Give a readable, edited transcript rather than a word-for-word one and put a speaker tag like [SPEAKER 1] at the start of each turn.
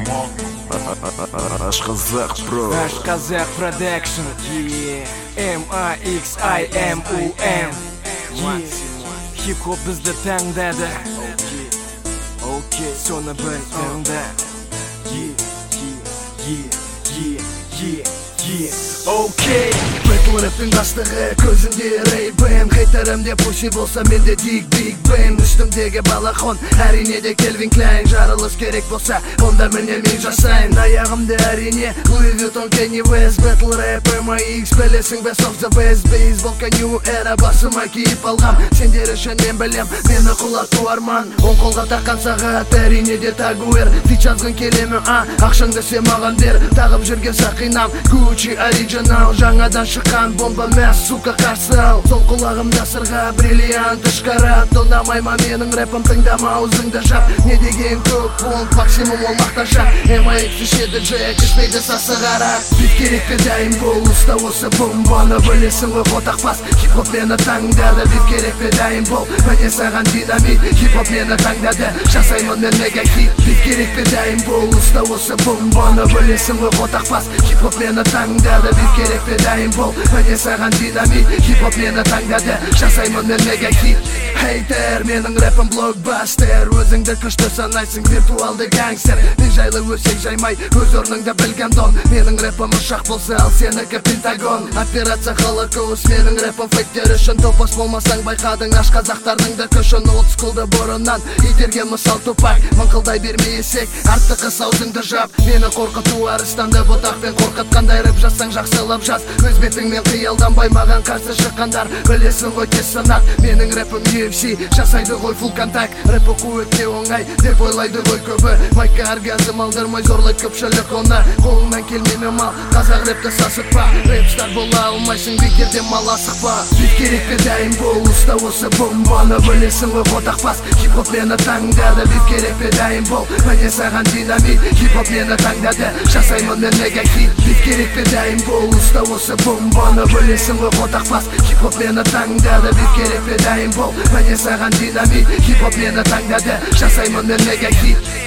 [SPEAKER 1] Ашказак Pro.
[SPEAKER 2] Ашказак Production. M-A-X-I-M-U-M. Hip-hop bizde tangdadi. Sonu bil onda. Okay.
[SPEAKER 3] Battle rap'in бастығы көзінде Ray-Ban Хейтерімде пуси болса менде Big Bang Үстімдегі балахон әрине де Calvin Klein Жарылыс керек болса онда міне мен жасайын Аяғымда әрине Louis Vuitton Kanye West Battle rap MAX білесің best of the best Бейсболка New Era басыма киіп алғам Сендер үшін мен білем мені құлату арман Он қолға таққан сағат әрине де Tagwear Фит жазғын келемі ақшаңды сен маған бер Тағып жүрген сақинам Gucci Original жаңадан шыққан бомба мәс сука қарсы ал Сол құлағымда сырға бриллиант ұшқарат Тонамайма менің рэпім тыңдама аузыңды жап Не деген көп пункт максимум ол мақташа MAX ішеді джек ішпейді сасы қарат Бит керекке дайын бол ұста осы бомбаны Білесің ғой қотақпас хип-хоп мені таңдады Бит керекке дайын бол міне саған динамит Хип-хоп мені таңдады жасаймын мен мега хит Бит керекке дайын бол ұста осы бомбаны Білесің ғой қотақпас хип-хоп мені таңдады Бит керекке дайын бол міне саған динамит Хип-хоп мені таңдады жасаймын мен мега хит Хейтер менің рэпім блокбастер Өзіңді күшті санайсың виртуалды гангстер Мен жайлы өсек жаймай өз орныңда білген дон Менің рэпім ұшақ болса ал сенікі пентагон Операция Холокост менің рэпім фейктер үшін Топас болмасаң байқадың аш қазақтардың да күшін олдскулды бұрыннан итерге мысал тупак Мыңқылдай бермей есек артты қыс аузыңды жап Мені қорқыту арыстанды бұтақпен қорқытқандай рэп жазсаң жақсылап жаз Өз бетіңмен қиялданбай маған қарсы шыққандар Білесің ғой тез сынақ менің рэпім UFC Жасайды ғой фул контакт рэп оқу өте оңай деп ойлайды ғой көбі Майка оргазм алдырмай зорлайды көпшілік оны Қолыңнан келмейме мал қазақ рэпті сасытпа Рэпстар бола алмайсың бекерде мал асықпа Бит керекке дайын бол ұста осы бомбаны Білесің ғой қотақпас хип-хоп мені таңдады Бит керекке дайын бол міне саған динамит Хип-хоп мені таңдады жасаймын мен мега хит Бит керекке дайын бол ұста осы бомбаны Білесің ғой қотақпас хип-хоп мені таңдады Бит керекке дайын бол міне саған динамит Хип-хоп мені таңдады жасаймын мен мега хит